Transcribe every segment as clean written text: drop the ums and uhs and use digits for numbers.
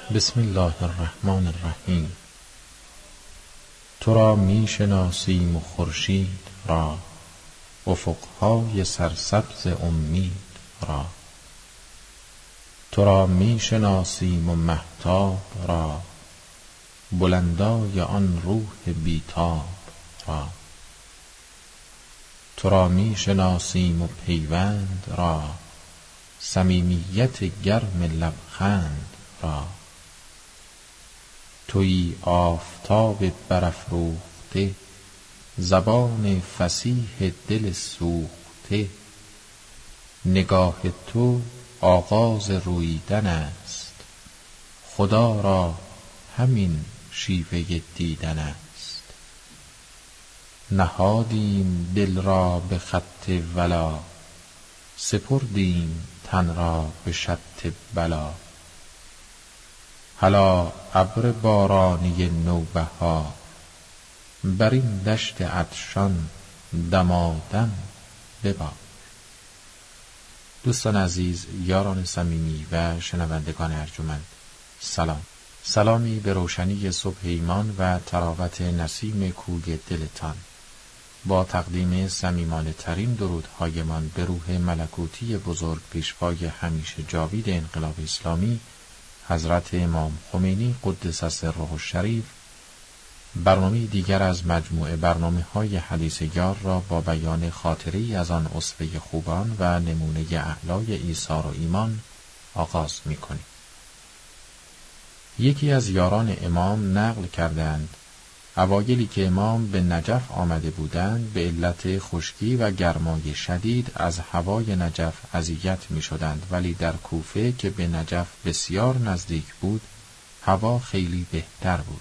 بسم الله الرحمن الرحیم. تو را می شناسیم و خورشید را، افقهای سرسبز امید را. تو را می شناسیم و مهتاب را، بلندای آن روح بیتاب را. تو را می شناسیم و پیوند را، صمیمیت گرم لبخند را. تویی آفتاب برافروخته، زبان فصیح دل سوخته. نگاه تو آغاز روییدن است، خدا را همین شیوه دیدن است. نهادیم دل را به خط ولا، سپردیم تن را به شط بلا. هلا ابر بارانی نوبهار، بر این دشت عطشان دمادم ببار. دوستان عزیز، یاران صمیمی و شنوندگان ارجمند، سلام. سلامی به روشنی صبح ایمان و طراوت نسیم کوی دلتان. با تقدیم صمیمانه ترین درودهایمان به روح ملکوتی بزرگ پیشوای همیشه جاوید انقلاب اسلامی حضرت امام خمینی قدس سره الشریف، برنامه دیگر از مجموعه برنامه‌های حدیث یار را با بیان خاطری از آن اسوه خوبان و نمونه اعلای ایثار و ایمان آغاز می‌کنیم. یکی از یاران امام نقل کردند اوایلی که امام به نجف آمده بودند، به علت خشکی و گرمای شدید از هوای نجف اذیت می شدند، ولی در کوفه که به نجف بسیار نزدیک بود هوا خیلی بهتر بود.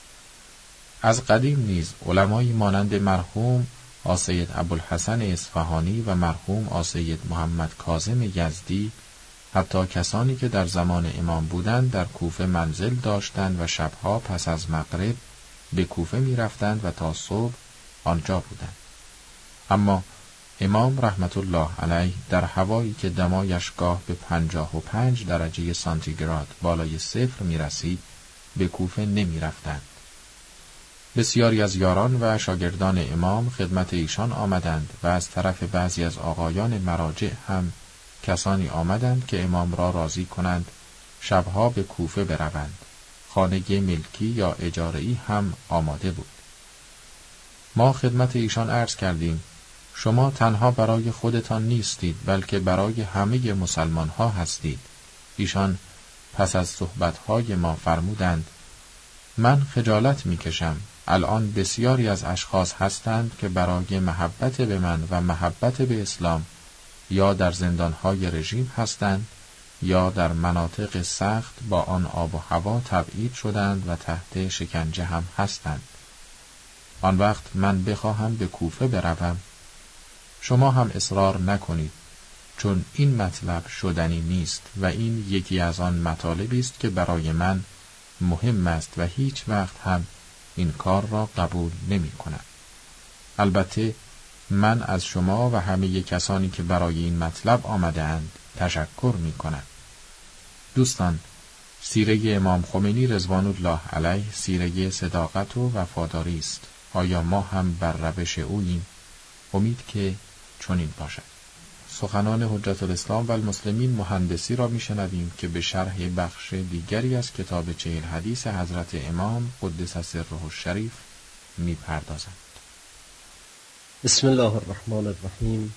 از قدیم نیز علمایی مانند مرحوم آسید ابوالحسن اصفهانی و مرحوم آسید محمد کاظم یزدی، حتی کسانی که در زمان امام بودند در کوفه منزل داشتند و شبها پس از مغرب به کوفه می رفتند و تا صبح آنجا بودند. اما امام رحمت الله علیه در هوایی که دمایش گاه به 55 درجه سانتیگراد بالای صفر می رسید به کوفه نمی رفتند. بسیاری از یاران و شاگردان امام خدمت ایشان آمدند و از طرف بعضی از آقایان مراجع هم کسانی آمدند که امام را راضی کنند شبها به کوفه بروند. خانه ملکی یا اجاره‌ای هم آماده بود. ما خدمت ایشان عرض کردیم شما تنها برای خودتان نیستید بلکه برای همه مسلمان ها هستید. ایشان پس از صحبت‌های ما فرمودند من خجالت می‌کشم. الان بسیاری از اشخاص هستند که برای محبت به من و محبت به اسلام یا در زندان‌های رژیم هستند یا در مناطق سخت با آن آب و هوا تبعید شدند و تحت شکنجه هم هستند. آن وقت من بخواهم به کوفه بروم، شما هم اصرار نکنید، چون این مطلب شدنی نیست و این یکی از آن مطالبی است که برای من مهم است و هیچ وقت هم این کار را قبول نمی کنم. البته من از شما و همه کسانی که برای این مطلب آمدند تشکر می کنم. دوستان، سیره امام خمینی رضوان الله علیه سیره صداقت و وفاداری است. آیا ما هم بر روش اوییم؟ امید که چنین باشد. سخنان حجت الاسلام و المسلمین مهندسی را میشنویم که به شرح بخش دیگری از کتاب 40 حدیث حضرت امام قدس سره الشریف میپردازند. بسم الله الرحمن الرحیم.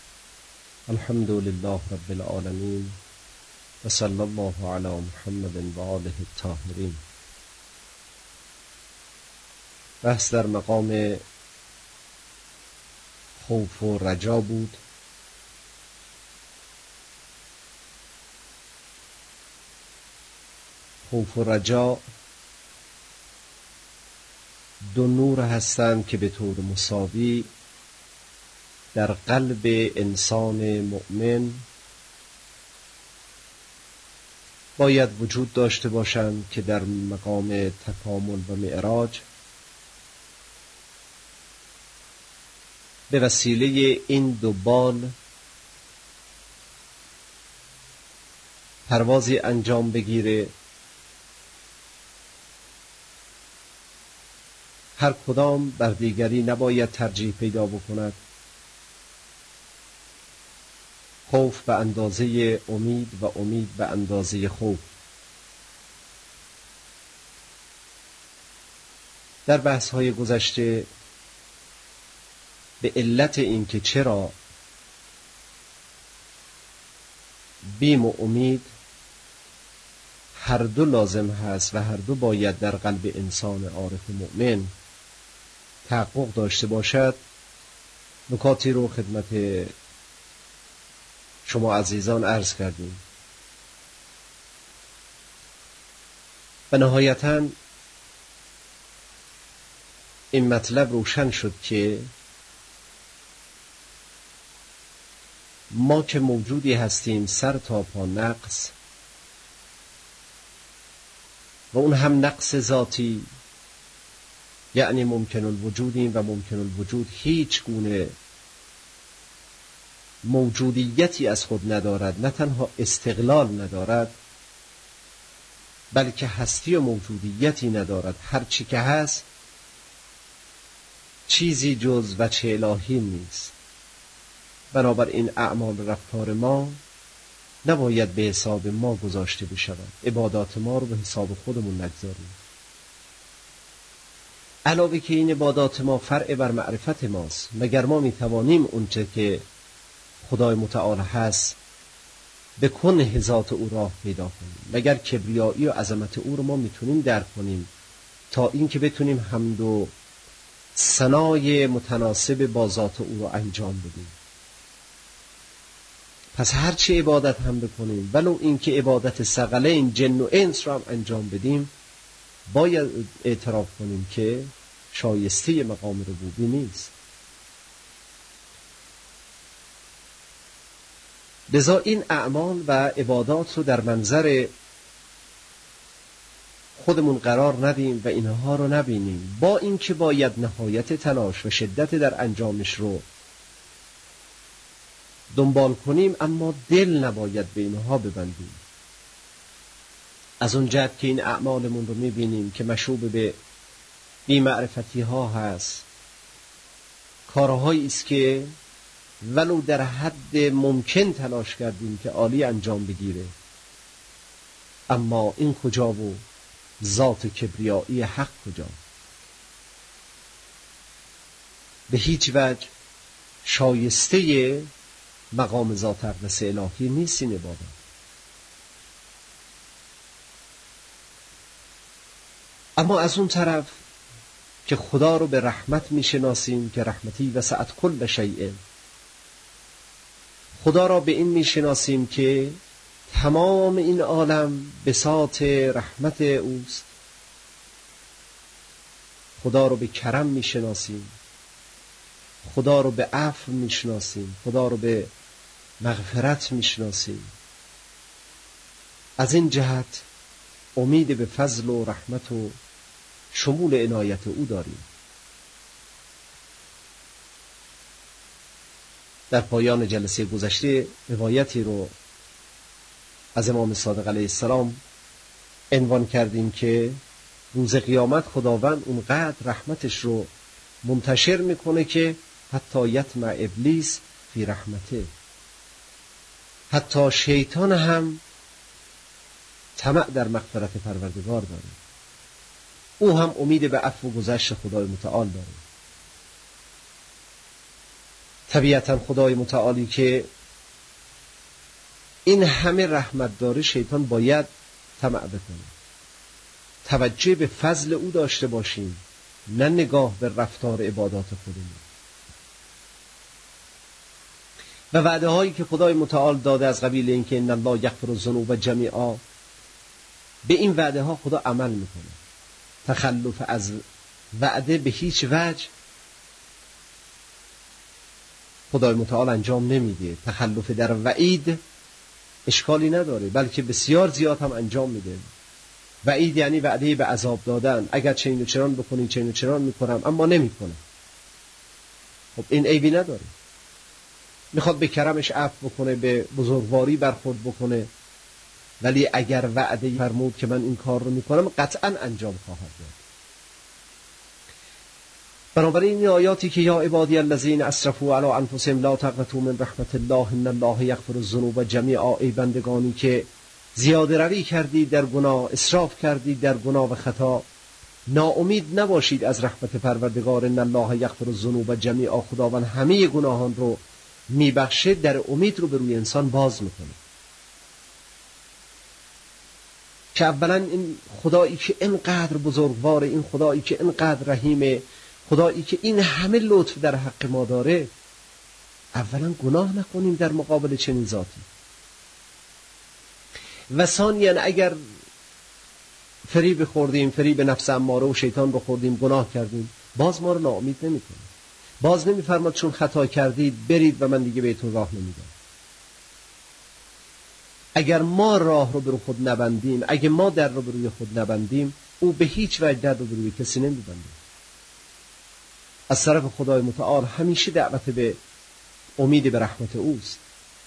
الحمد لله رب العالمین و صلی الله علی محمد و آله الطاهرین. بحث در مقام خوف و رجا بود. خوف و رجا دو نور هستند که به طور مساوی در قلب انسان مؤمن باید وجود داشته باشند که در مقام تکامل و معراج به وسیله این دو بال پروازی انجام بگیره هر کدام بر دیگری نباید ترجیح پیدا بکند. خوف به اندازه امید و امید به اندازه خوف. در بحث‌های گذشته به علت این که چرا بیم و امید هر دو لازم هست و هر دو باید در قلب انسان عارف مؤمن تحقق داشته باشد، نکاتی رو خدمت شما عزیزان عرض کردیم و نهایتاً این مطلب روشن شد که ما که موجودی هستیم سر تا پا نقص و اون هم نقص ذاتی، یعنی ممکن الوجودیم و ممکن الوجود هیچ گونه موجودیتی از خود ندارد، نه تنها استقلال ندارد بلکه هستی و موجودیتی ندارد. هر چی که هست چیزی جز وجه الهی نیست. بنابراین اعمال و رفتار ما نباید به حساب ما گذاشته بشود، عبادات ما رو به حساب خودمون نگذاریم. علاوه که این عبادات ما فرع بر معرفت ماست، مگر ما میتوانیم اونچه که خدای متعال هست به کنه ذات او راه پیدا کنیم؟ مگر کبریایی و عظمت او رو ما میتونیم درک کنیم تا این که بتونیم حمد و ثنای متناسب با ذات او رو انجام بدیم؟ پس هرچی عبادت هم بکنیم، ولو این که عبادت ثقلین جن و انس رو هم انجام بدیم، باید اعتراف کنیم که شایسته مقام ربوبی نیست. لذا این اعمال و عبادات رو در منظر خودمون قرار ندیم و اینها رو نبینیم، با اینکه باید نهایت تلاش و شدت در انجامش رو دنبال کنیم، اما دل نباید به اینها ببندیم. از اون جهت که این اعمالمون رو میبینیم که مشوب به بی‌معرفتی ها هست، کارهایی است که ولو در حد ممکن تلاش کردیم که عالی انجام بگیره، اما این کجا و ذات کبریایی حق کجا؟ به هیچ وجه شایسته مقام ذات اقدس الهی نیست این عبادت. اما از اون طرف که خدا رو به رحمت میشناسیم که رحمتی وسعت کل شیء، خدا را به این میشناسیم که تمام این عالم بساط رحمت اوست، خدا رو به کرم میشناسیم، خدا رو به عفو میشناسیم، خدا رو به مغفرت میشناسیم. از این جهت امید به فضل و رحمت و شمول عنایت او داریم. در پایان جلسه گذشته روایتی رو از امام صادق علیه السلام عنوان کردیم که روز قیامت خداوند اونقدر رحمتش رو منتشر میکنه که حتی یطمع ابلیس فی رحمته، حتی شیطان هم طمع در مغفرت پروردگار داره، او هم امید به عفو و گذشت خدای متعال داره. طبیعتا خدای متعالی که این همه رحمت داره، شیطان باید طمع بکنه. توجه به فضل او داشته باشیم، نه نگاه به رفتار عبادات خودمون. و وعده هایی که خدای متعال داده از قبیل این که ان الله یغفر الذنوب جمیعا، به این وعده ها خدا عمل میکنه. تخلف از وعده به هیچ وجه خدای متعال انجام نمیده. تخلف در وعید اشکالی نداره، بلکه بسیار زیاد هم انجام میده. وعید یعنی وعده به عذاب دادن، اگر چنین و چنان بکنی چنین و چنان میکنم، اما نمیکنه. خب این عیبی نداره. میخواد به کرمش عفو بکنه، به بزرگواری برخورد بکنه، ولی اگر وعده فرمود که من این کار رو میکنم، قطعا انجام خواهد داد. بنابراین این آیاتی که یا عبادی الذین اسرفوا علی انفسهم لا تقنطوا من رحمت الله ان الله یغفر الذنوب جمیعا، ای بندگانی که زیاده روی کردید در گناه، اسراف کردید در گناه و خطا، ناامید نباشید از رحمت پروردگار. ان الله یغفر الذنوب جمیعا، خداوند همه گناهان رو میبخشه. در امید رو به روی انسان باز میکنه که اولا این خدایی که اینقدر بزرگواره، این خدایی که اینقدر رحیمه، خدایی که این همه لطف در حق ما داره، اولا گناه نکنیم در مقابل چنین ذاتی. و ثانیاً اگر فریب خوردیم، فریب نفس اماره و شیطان رو خوردیم، گناه کردیم، باز ما رو ناامید نمی‌کنه. باز نمی‌فرماد چون خطا کردید برید و من دیگه بهتون راه نمیدم. اگر ما راه رو بر خود نبندیم، اگه ما در رو بر روی خود نبندیم، او به هیچ وجه در رو بر روی کسی نمی‌بنده. از طرف خدای متعال همیشه دعوت به امید به رحمت اوست.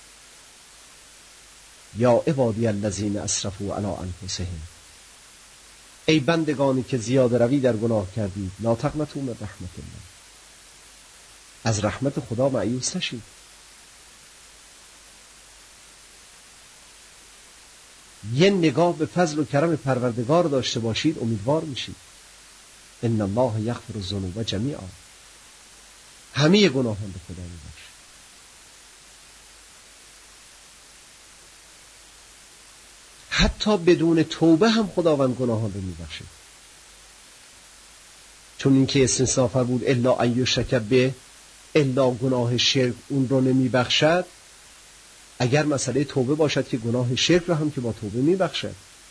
یا عبادی الذین اسرفوا علی انفسهم، ای بندگانی که زیاده روی در گناه کردید، لا تقنطوا من رحمت الله، از رحمت خدا مایوس نشید. یه نگاه به فضل و کرم پروردگار داشته باشید، امیدوار میشید. ان الله یغفر الذنوب جمیعا، همه گناهان به خدا میبخشه. حتی بدون توبه هم خداوند گناهان رو میبخشه، چون اینکه استثناء فرمود الا ان یشرک به، الا گناه شرک اون رو نمیبخشد. اگر مسئله توبه باشد که گناه شرک رو هم که با توبه میبخشد.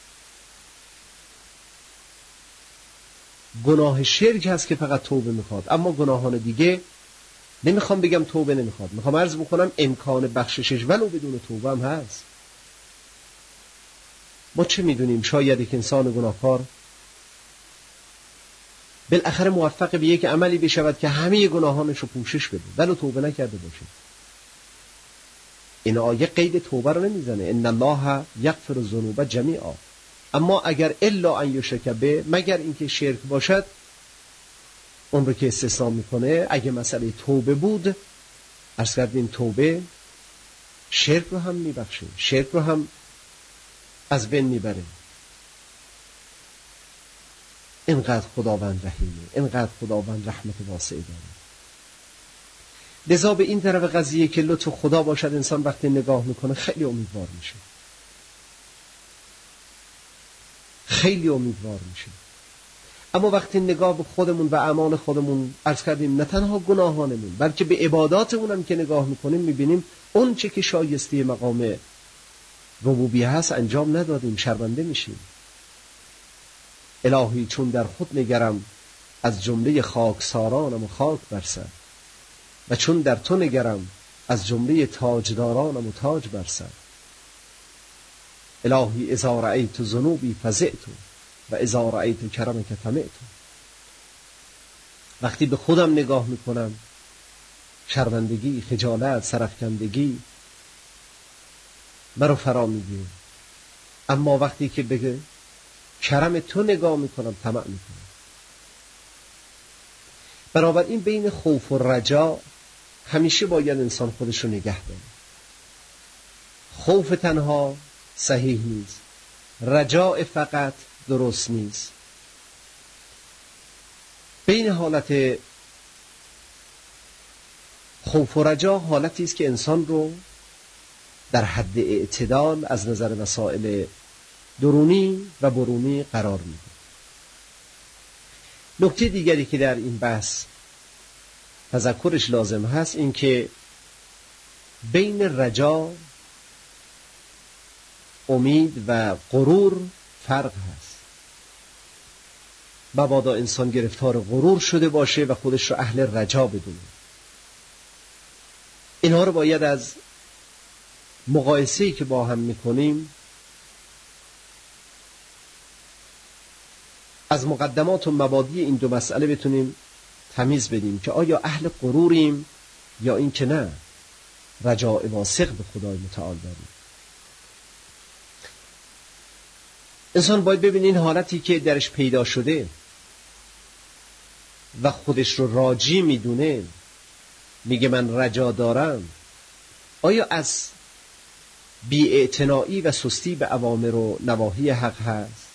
گناه شرک هست که فقط توبه میخواد، اما گناهان دیگه نمیخوام بگم توبه نمیخواد، میخوام عرض بکنم امکان بخششش ولو بدون توبه هم هست. ما چه میدونیم، شاید یک انسان گناهکار بالاخره موفق به یک عملی بشود که همه گناهانش رو پوشش بده ولو توبه نکرده باشه. این آیه قید توبه رو نمیزنه، ان الله یغفر الذنوب جمیعا. اما اگر الا ان یشرک به، مگر اینکه شرک باشد، اون رو که استثناء میکنه. اگه مسئله توبه بود، عرض کردیم توبه شرک رو هم میبخشه، شرک رو هم از بین میبره. اینقدر خداوند رحیمه، اینقدر خداوند رحمت واسعی داره. لذا به این طرف قضیه که لطف خدا باشد، انسان وقتی نگاه میکنه خیلی امیدوار میشه، خیلی امیدوار میشه. اما وقتی نگاه به خودمون و اعمال خودمون، عرض کردیم نه تنها گناهانمون بلکه به عباداتمون هم که نگاه میکنیم، میبینیم اون چه که شایسته مقام ربوبیه هست انجام ندادیم، شرمنده میشیم. الهی چون در خود نگرم، از جمله خاکسارانم و خاک برسر، و چون در تو نگرم، از جمله تاجدارانم و تاج برسر. الهی اذا رأیت ذنوبی فزعت و اذا رأیت کرمک طمعت. وقتی به خودم نگاه میکنم، شرمندگی، خجالت، سرفکندگی مرا فرا میگیره. اما وقتی که به کرم تو نگاه میکنم، طمع میکنم. بنابراین بین خوف و رجا همیشه باید انسان خودش رو نگه داره. خوف تنها صحیح نیست، رجاء فقط درست نیست. بین حالت خوف و رجا حالتی است که انسان رو در حد اعتدال از نظر مسائل درونی و برونی قرار میده. نکته دیگری که در این بحث تذکرش لازم هست این که بین رجا، امید و غرور فرق هست. مبادا انسان گرفتار غرور شده باشه و خودش رو اهل رجا بدونه. اینها رو باید از مقایسه‌ای که با هم میکنیم، از مقدمات و مبادی این دو مسئله بتونیم تمیز بدیم که آیا اهل غروریم یا این که نه، رجاء واثق به خدای متعال داریم. انسان باید ببینه این حالتی که درش پیدا شده، و خودش رو راجی میدونه، میگه من رجا دارم، آیا از بی‌اعتنایی و سستی به اوامر و نواهی حق هست؟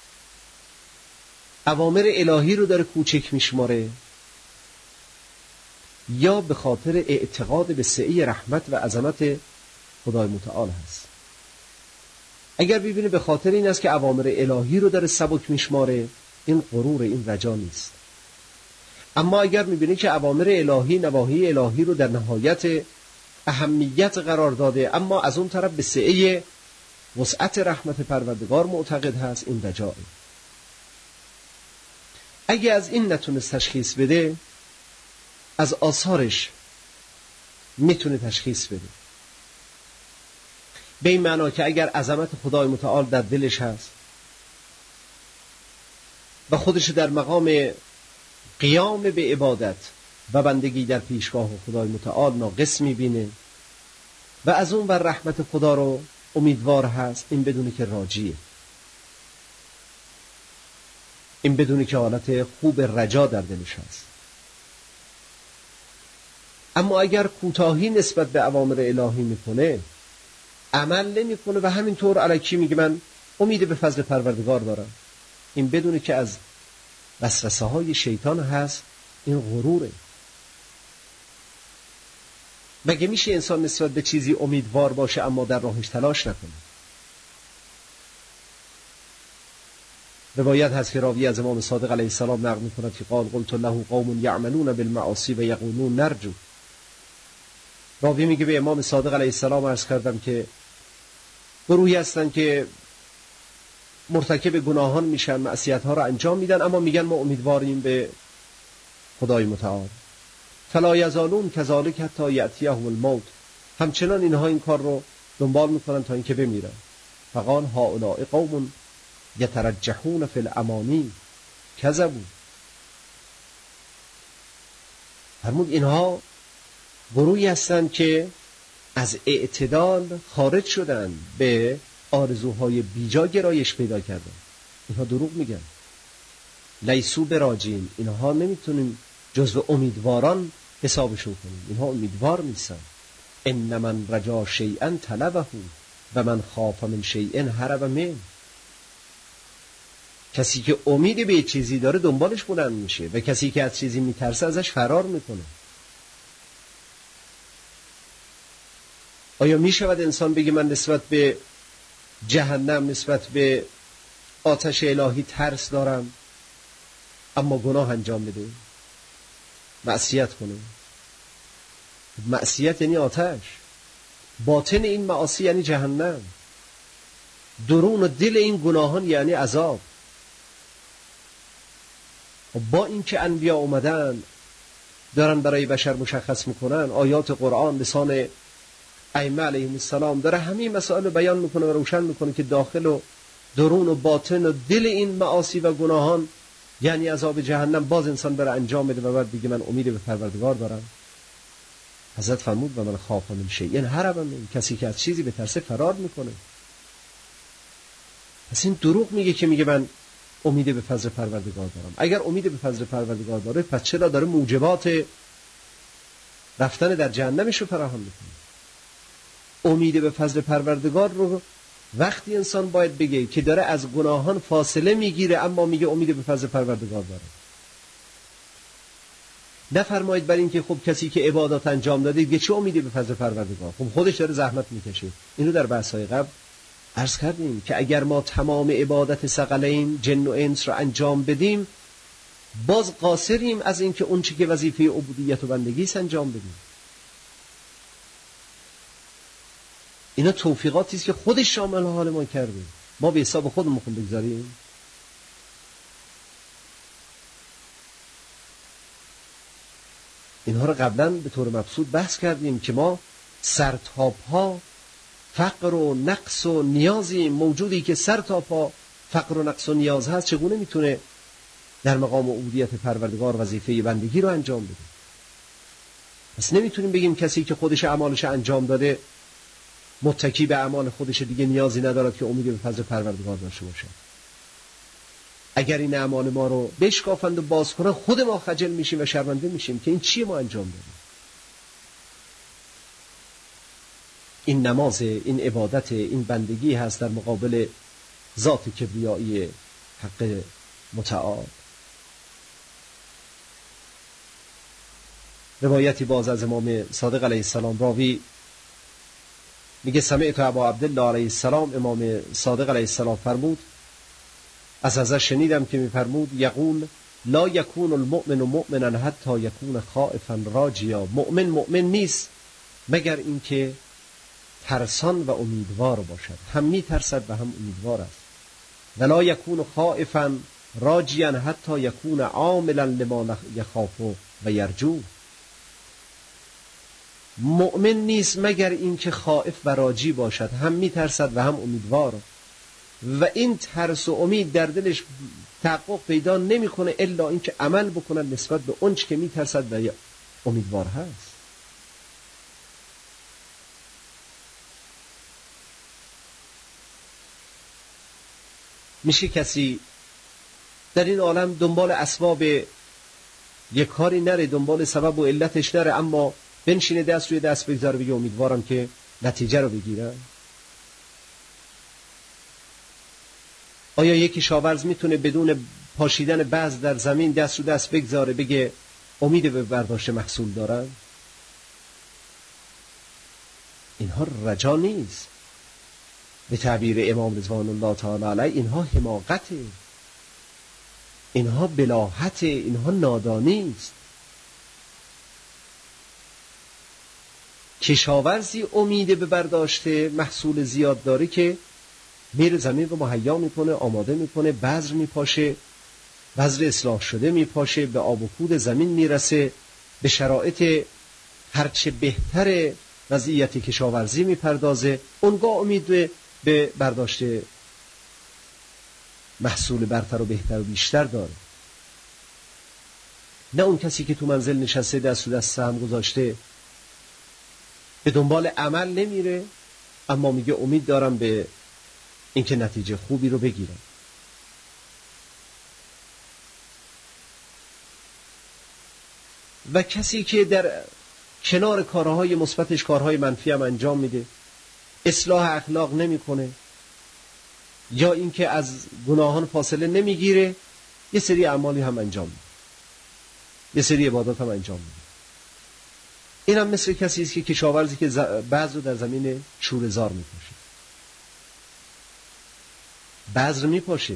اوامر الهی رو داره کوچک میشماره، یا به خاطر اعتقاد به سعی رحمت و عظمت خدای متعال هست؟ اگر ببینه به خاطر این است که اوامر الهی رو داره سبک میشماره، این غرور، این رجا نیست. اما اگر میبینه که اوامر الهی، نواهی الهی رو در نهایت اهمیت قرار داده، اما از اون طرف به سعی وسعت رحمت پروردگار معتقد هست، این رجاءه. اگه از این نتونست تشخیص بده، از آثارش میتونه تشخیص بده. به این معنا که اگر عظمت خدای متعال در دلش هست و خودش در مقام قیام به عبادت و بندگی در پیشگاه خدای متعال ناقص میبینه و از اون بر رحمت خدا رو امیدوار هست، این بدونه که راجیه، این بدونه که حالت خوب رجا در دلش هست. اما اگر کوتاهی نسبت به اوامر الهی میکنه، عمل نمیکنه و همینطور الکی میگه من امید به فضل پروردگار دارم، این بدونه که از وسوسه های شیطان هست، این غروره. مگه میشه انسان نسبت به چیزی امیدوار باشه اما در راهش تلاش نکنه؟ روایت هست که راوی از امام صادق علیه السلام نقل میکند که قال قلت له قوم یعملون بالمعاصی و یقولون نرجو. راوی میگه به امام صادق علیه السلام عرض کردم که گروهی هستن که مرتکب گناهان میشن، معصیت ها رو انجام میدن، اما میگن ما امیدواریم به خدای متعال. فلا یزالون کذالک حتی یأتیهم الموت، همچنان اینها این کار رو دنبال میکنن تا اینکه بمیرن. فقال هؤلاء قوم یترجحون فی الامانی کذبوا. فرمود اینها گروهی هستن که از اعتدال خارج شدن، به آرزوهای بیجا گرایش پیدا کردن. اینها دروغ میگن. لیسو براجین، اینها نمیتونیم جزو امیدواران حسابشون کنیم، اینها امیدوار نیستن. ان من رجا شیئا طلبه و من خاف من شیئا هرب منه. کسی که امید به چیزی داره دنبالش بلند میشه و کسی که از چیزی میترسه ازش فرار میکنه. آیا میشود انسان بگه من نسبت به جهنم، نسبت به آتش الهی ترس دارم اما گناه انجام بده، معصیت کنه؟ معصیت یعنی آتش، باطن این معاصی یعنی جهنم، درون و دل این گناهان یعنی عذاب. با این که انبیا اومدن دارن برای بشر مشخص میکنن، آیات قرآن لسان ائمه علیهم السلام داره همین مسائل رو بیان میکنه و روشن میکنه که داخل و درون و باطن و دل این معاصی و گناهان یعنی عذاب جهنم، باز انسان بره انجام بده و بعد بگه من امید به پروردگار دارم. حضرت فرمود و من خاف من شیء هرب منه، کسی که از چیزی بترسه فرار میکنه. پس این دروغ میگه که میگه من امید به فضل پروردگار دارم. اگر امید به فضل پروردگار داره، پس چرا داره موجبات رفتن در جهنمش رو فراهم میکنه؟ امید به فضل پروردگار رو وقتی انسان باید بگه که داره از گناهان فاصله میگیره اما میگه امید به فضل پروردگار داره. نفرمایید بر این که خب کسی که عبادات انجام داده دیگه چه امیدی به فضل پروردگار، خب خودش داره زحمت میکشه. اینو در بحث‌های قبل عرض کردیم که اگر ما تمام عبادت ثقلین جن و انس رو انجام بدیم، باز قاصریم از این که اون چی که وظیفه عبودیت و بندگی است انجام بدیم. اینا توفیقاتی است که خودش شامل حال ما کرده، ما به حساب خودمون بگذاریم. اینها رو قبلا به طور مبسوط بحث کردیم که ما سرتاپ‌ها فقر و نقص و نیازی موجودی که سرتاپ‌ها فقر و نقص و نیاز هست، چگونه میتونه در مقام عبودیت پروردگار وظیفه بندگی رو انجام بده؟ پس نمیتونیم بگیم کسی که خودش اعمالش انجام داده متکی به اعمال خودش دیگه نیازی ندارد که امید به فضل پروردگار داشته باشه. اگر این اعمال ما رو بشکافند و باز کنند، خود ما خجل میشیم و شرمنده میشیم که این چیه ما انجام دادیم. این نماز، این عبادت، این بندگی هست در مقابل ذات کبریایی حق متعال. روایتی باز از امام صادق علیه السلام، راوی میگه سمعت ابا عبدالله علیه السلام، امام صادق علیه السلام فرمود، از شنیدم که میفرمود یقول لا یکون المؤمن مؤمنا حتی یکون خائفا راجیا. مؤمن نیست مگر اینکه ترسان و امیدوار باشد، هم میترسد و هم امیدوار است. ولا یکون خائفا راجیا حتی یکون عاملا لما یخاف و یرجو. مؤمن نیست مگر اینکه خائف و راجی باشد، هم میترسد و هم امیدوار، و این ترس و امید در دلش تحقق پیدا نمیکنه الا اینکه عمل بکنه نسبت به اونچه که میترسد و امیدوار هست. میشه کسی در این عالم دنبال اسباب یک کاری نره، دنبال سبب و علتش نره، اما بنشینه دست روی دست بگذاره بگه امیدوارم که نتیجه رو بگیرم؟ آیا یک کشاورز میتونه بدون پاشیدن بذر در زمین دست رو دست بگذاره بگه امید به برداشت محصول دارم؟ اینها رجا نیست. به تعبیر امام رضوان الله تعالی علیه، اینها حماقته، اینها بلاهته، اینها نادانی است. کشاورزی امید به برداشت محصول زیاد داره که میره زمین رو مهیا میکنه، آماده میکنه، بذر میپاشه، بذر اصلاح شده میپاشه، به آب و کود زمین میرسه، به شرایط هرچه بهتر وضعیت کشاورزی میپردازه، اونگاه امید به برداشت محصول برتر و بهتر و بیشتر داره. نه اون کسی که تو منزل نشسته دست رو دست هم گذاشته به دنبال عمل نمیره، اما میگه امید دارم به اینکه نتیجه خوبی رو بگیرم. و کسی که در کنار کارهای مثبتش کارهای منفی هم انجام میده، اصلاح اخلاق نمیکنه، یا اینکه از گناهان فاصله نمیگیره، یه سری اعمالی هم انجام میده، یه سری عبادات هم انجام میده. این هم مثل کسی است که کشاورزی که بذر رو در زمین شوره‌زار میپاشه، بذر میپاشه،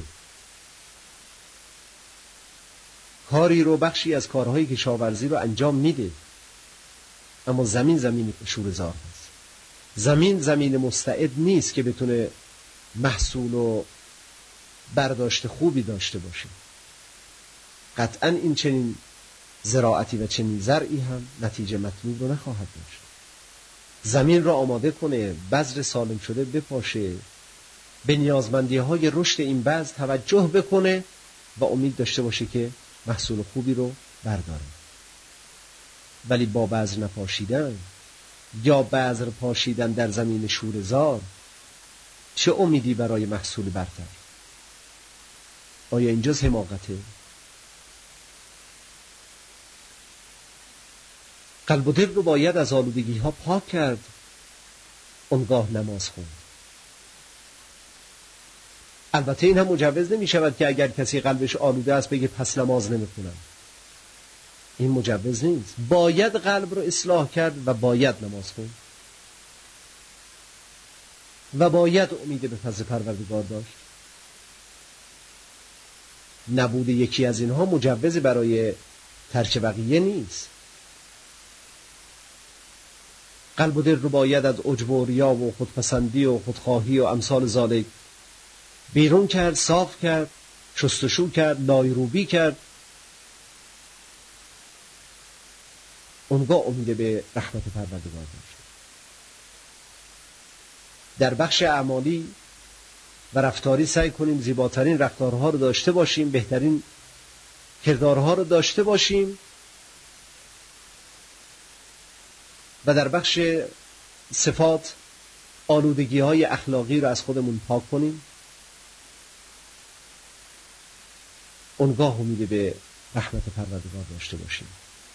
کاری رو، بخشی از کارهای کشاورزی رو انجام میده، اما زمین شوره‌زار هست. زمین مستعد نیست که بتونه محصول و برداشت خوبی داشته باشه. قطعاً این چنین زراعتی و چنین زرعی هم نتیجه مطلوب رو نخواهد داشت. زمین رو آماده کنه، بذر سالم شده بپاشه، به نیازمندی‌های رشد این بذر توجه بکنه و امید داشته باشه که محصول خوبی رو برداره. ولی با بذر نپاشیدن یا بذر پاشیدن در زمین شوره‌زار، چه امیدی برای محصول برتر؟ آیا اینجاست حماقته؟ قلب و دل رو باید از آلودگی ها پاک کرد، اونگاه نماز خوند. البته این هم مجوز نمی شود که اگر کسی قلبش آلوده است بگه پس نماز نمی کنم. این مجوز نیست. باید قلب رو اصلاح کرد و باید نماز خوند و باید امید به فضل پروردگار داشت. نبود یکی از اینها مجوز برای ترک بقیه نیست. قلب و دل رو باید از عجب و ریا و خودپسندی و خودخواهی و امثال ذالک بیرون کرد، صاف کرد، شستشو کرد، لایروبی کرد، اونگاه امید به رحمت پروردگار داشت. در بخش اعمالی و رفتاری سعی کنیم زیباترین رفتارها رو داشته باشیم، بهترین کردارها رو داشته باشیم، و در بخش صفات آلودگی‌های اخلاقی رو از خودمون پاک کنیم. اونگاه امید به رحمت پروردگار داشته باشیم.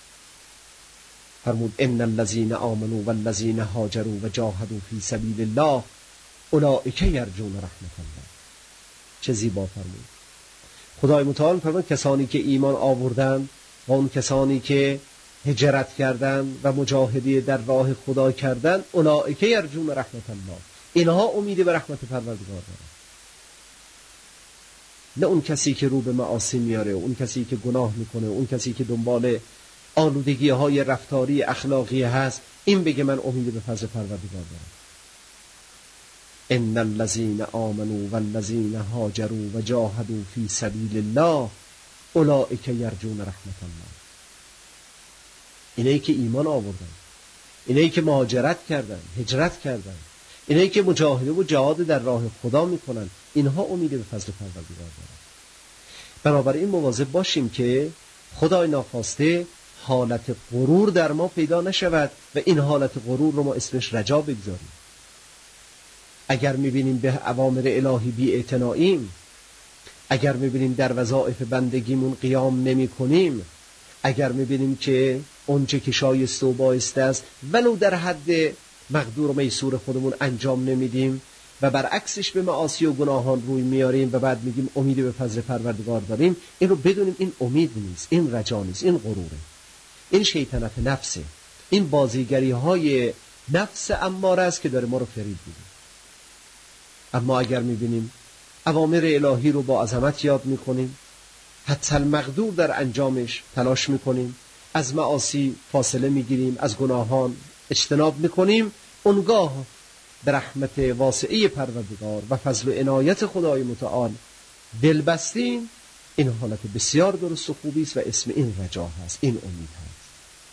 فرمود ان الذين آمنوا والذين هاجروا وجاهدوا في سبيل الله اولئک یرجون رحمت الله. چه زیبا فرمود. خدای متعال فرمود کسانی که ایمان آوردند و اون کسانی که هجرت کردند و مجاهدی در راه خدا کردند اولئک یرجون رحمت الله، اینها امید به رحمت پروردگار دارند. نه اون کسی که رو به معاصی میاره، اون کسی که گناه میکنه، اون کسی که دنبال آلودگی های رفتاری اخلاقی هست، این بگه من امید به فضل پروردگار دارم. ان الذين آمنوا والذين هاجروا وجاهدوا في سبيل الله اولئک یرجون رحمت الله. اینایی که ایمان آوردن، اینایی که مهاجرت کردن، هجرت کردن، اینایی که مجاهده و جهاد در راه خدا میکنن، اینها امید به فضل پروردگار دارن. بنابراین مواظب باشیم که خدای ناخواسته حالت غرور در ما پیدا نشود و این حالت غرور رو ما اسمش رجا بگذاریم. اگر میبینیم به اوامر الهی بی اعتناییم، اگر میبینیم در وظایف بندگیمون قیام نمی کنیم، اگر میبینیم که اونچه که شایسته و بایسته است ولو در حد مقدور و میسور خودمون انجام نمیدیم و برعکسش به معاصی و گناهان روی میاریم و بعد میگیم امید به فضل پروردگار داریم، این رو بدونیم این امید نیست، این رجا نیست، این غروره، این شیطنت نفسه، این بازیگری های نفس اماره است که داره ما رو فریب میده. اما اگر میبینیم اوامر الهی رو با عظمت یاد میکنیم، حتی المقدور در انجامش تلاش میکنیم، از معاصی فاصله میگیریم، از گناهان اجتناب میکنیم، اونگاه به رحمت واسعه پروردگار و فضل و عنایت خدای متعال دل بستیم، این حالت بسیار درست و خوبی است و اسم این رجا هست، این امید هست.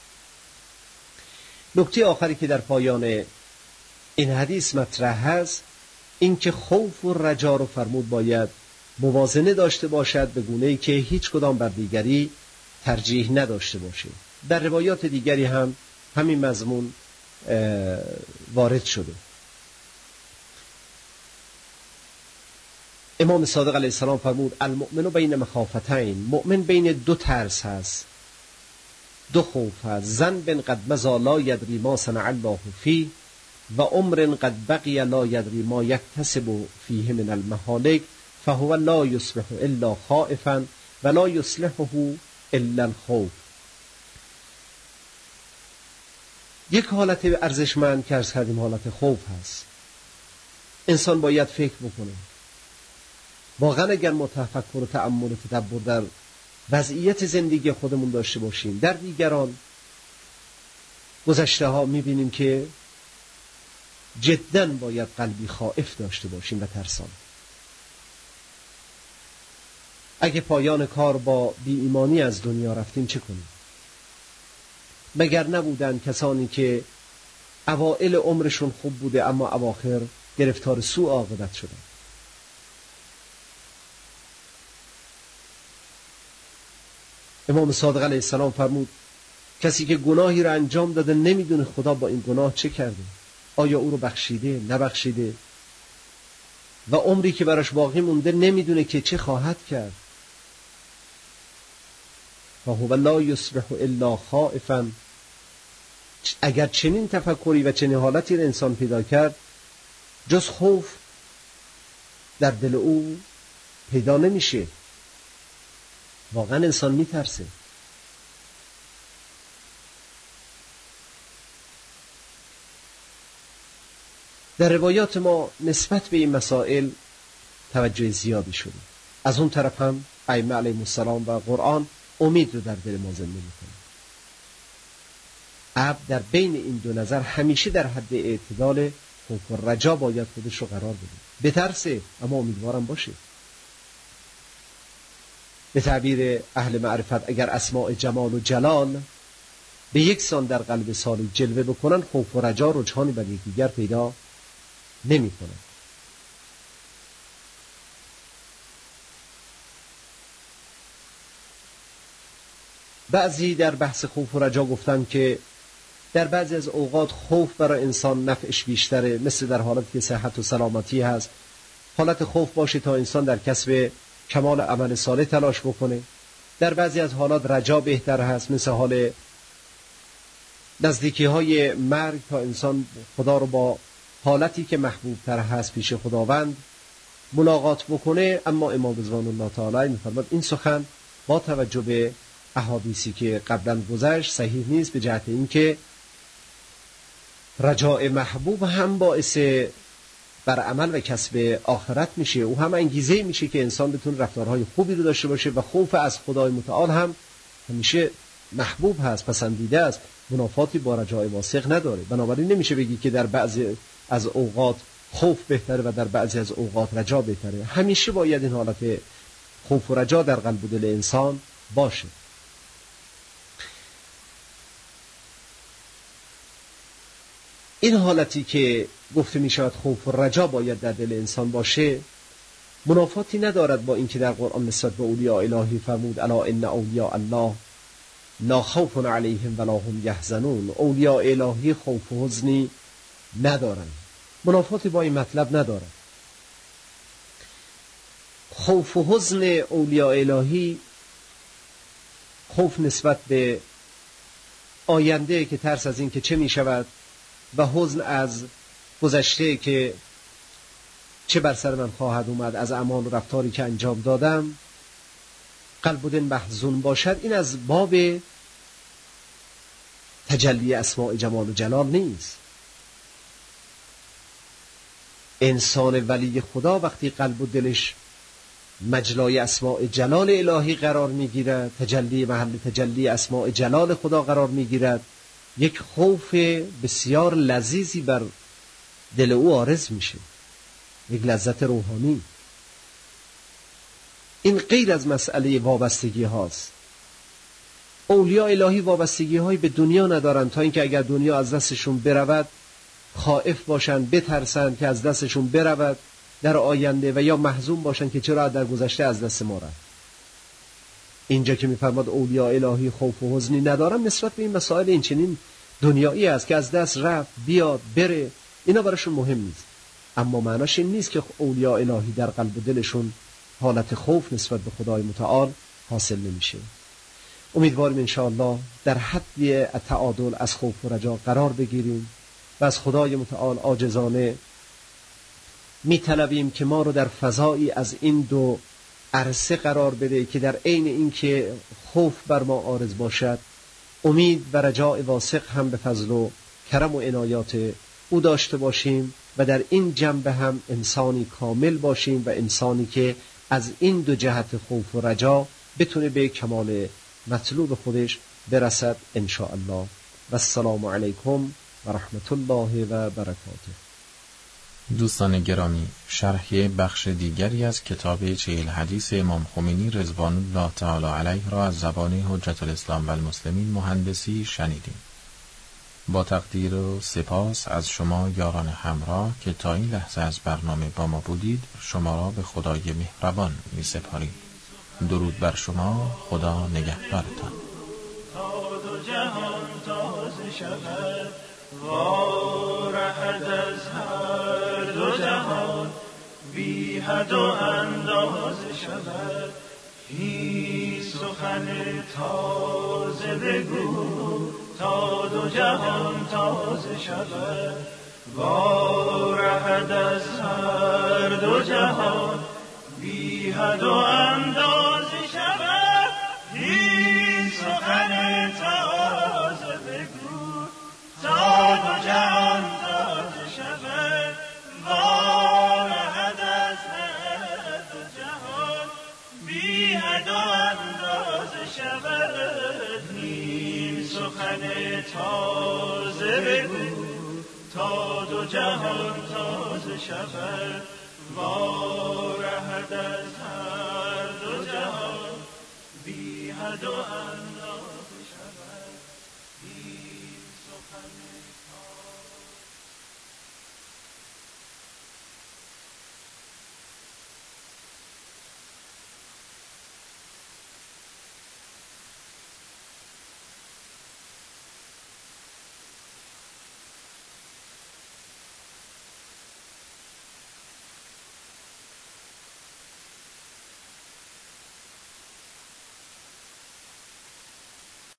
نکته آخری که در پایان این حدیث مطرح هست این که خوف و رجا رو فرمود باید موازنه داشته باشد به گونه‌ای که هیچ کدام بر دیگری ترجیح نداشته باشه. در روایات دیگری هم همین مضمون وارد شده. امام صادق علیه السلام فرمود المؤمن بین مخافتین، مؤمن بین دو ترس هست، دو خوف هست. ذنب قد مضی لا یدری ما صنع الله فیه و عمر قد بقی لا یدری ما یکتسب فیه من المهالک فهو لا یصبح الا خائفا و لا یصلحه الا الخوف. یک حالت ارزشمند که عرض کردیم حالت خوف هست. انسان باید فکر بکنه. واقعا اگر ما تفکر و تأمل و تدبر در وضعیت زندگی خودمون داشته باشیم، در دیگران گذشته ها میبینیم که جداً باید قلبی خائف داشته باشیم و ترسان. اگه پایان کار با بی ایمانی از دنیا رفتیم چه کنیم؟ مگر نبودن کسانی که اوائل عمرشون خوب بوده اما اواخر گرفتار سوء عاقبت شدن؟ امام صادق علیه السلام فرمود کسی که گناهی را انجام داده نمیدونه خدا با این گناه چه کرده، آیا او رو بخشیده نبخشیده، و عمری که براش باقی مونده نمیدونه که چه خواهد کرد. فهو لا یصبح الا خائفا. اگر چنین تفکری و چنین حالتی را انسان پیدا کرد، جز خوف در دل او پیدا نمیشه. واقعا انسان میترسه. در روایات ما نسبت به این مسائل توجه زیادی شده. از اون طرف هم ائمه علیهم السلام و قرآن امید رو در دل ما زنده میکنه. عبد در بین این دو نظر همیشه در حد اعتدال خوف و رجا باید خودش رو قرار بده. بترسه اما امیدوارم باشه. به تعبیر اهل معرفت اگر اسماء جمال و جلال به یک سان در قلب سالی جلوه بکنن، خوف و رجا رجحانی بر یکدیگر پیدا نمی کنن. بعضی در بحث خوف و رجا گفتن که در بعضی از اوقات خوف برای انسان نفعش بیشتره، مثل در حالت که صحت و سلامتی هست، حالت خوف باشه تا انسان در کسب کمال عمل صالح تلاش بکنه. در بعضی از حالات رجا بهتر هست، مثل حال نزدیکی های مرگ، تا انسان خدا رو با حالتی که محبوب تر هست پیش خداوند ملاقات بکنه. اما امام رضوان الله تعالی می‌فرماد این سخن با توجه به احادیثی که قبلا گذشت صحیح نیست، به جهت اینکه رجاء محبوب هم باعث بر عمل و کسب آخرت میشه، او هم انگیزه میشه که انسان بتونه رفتارهای خوبی رو داشته باشه و خوف از خدای متعال هم همیشه محبوب هست، پسندیده است، منافاتی با رجاء واسق نداره. بنابراین نمیشه بگی که در بعضی از اوقات خوف بهتره و در بعضی از اوقات رجا بهتره. همیشه باید این حالت خوف و رجا در قلب و دل انسان باشه. این حالتی که گفته می شود خوف و رجا باید در دل انسان باشه، منافاتی ندارد با اینکه در قرآن نسبت به اولیاء الهی فرمود الا ان اولیاء الله لا خوف علیهم ولا هم یحزنون. اولیاء الهی خوف و حزنی ندارند. منافاتی با این مطلب ندارد. خوف و حزن اولیاء الهی، خوف نسبت به آینده که ترس از این که چه می شود، و حزن از گذشته که چه بر سر من خواهد اومد، از اعمال و رفتاری که انجام دادم قلب و دل محزون باشد، این از باب تجلی اسماء جمال و جلال نیست. انسان ولی خدا وقتی قلب و دلش مجلای اسماء جلال الهی قرار میگیرد، تجلی محل تجلی اسماء جلال خدا قرار میگیرد، یک خوف بسیار لذیذی بر دل او عارض میشه، یک لذت روحانی. این غیر از مسئله وابستگی هاست. اولیاء الهی وابستگی هایی به دنیا ندارن تا اینکه اگر دنیا از دستشون برود خائف باشن، بترسن که از دستشون برود در آینده، و یا محزون باشن که چرا در گذشته از دست ما رفت. اینجا که میفرماد اولیاء الهی خوف و حزنی ندارن، نسبت به این مسائل این چنین دنیایی است که از دست رفت، بیاد بره، اینا براشون مهم نیست. اما معناش این نیست که اولیاء الهی در قلب و دلشون حالت خوف نسبت به خدای متعال حاصل نمیشه. امیدواریم انشاءالله در حد تعادل از خوف و رجا قرار بگیریم و از خدای متعال عاجزانه میطلبیم که ما رو در فضایی از این دو عرصه قرار بده که در عین این که خوف بر ما عارض باشد، امید و رجاء واسق هم به فضل و کرم و عنایات او داشته باشیم و در این جنبه هم انسانی کامل باشیم و انسانی که از این دو جهت خوف و رجا بتونه به کمال مطلوب خودش برسد انشاءالله. و السلام علیکم و رحمت الله و برکاته. دوستان گرامی، شرح بخش دیگری از کتاب 40 حدیث امام خمینی رضوان الله تعالی علیه را از زبان حجت الاسلام و المسلمین مهندسی شنیدیم. با تقدیر و سپاس از شما یاران همراه که تا این لحظه از برنامه با ما بودید، شما را به خدای مهربان می سپاریم. درود بر شما، خدا نگهدارتان. تا دو جهان تازه شود، وارهد از هر دو جهان، بی حد و اندازه شود. هیچ سخن تازه بگو تا دو جهان تازه شود، وارهد از هر دو جهان، بی حد و اندازه شود. هیچ سخن تازه بگو تا دو جهان تازه شود، وارهد از هر دو جهان، بی حد و اندازه شود. هیچ سخن تازه بگو تا دو جهان تازه شود، وارهد از هر دو جهان، بی حد و اندازه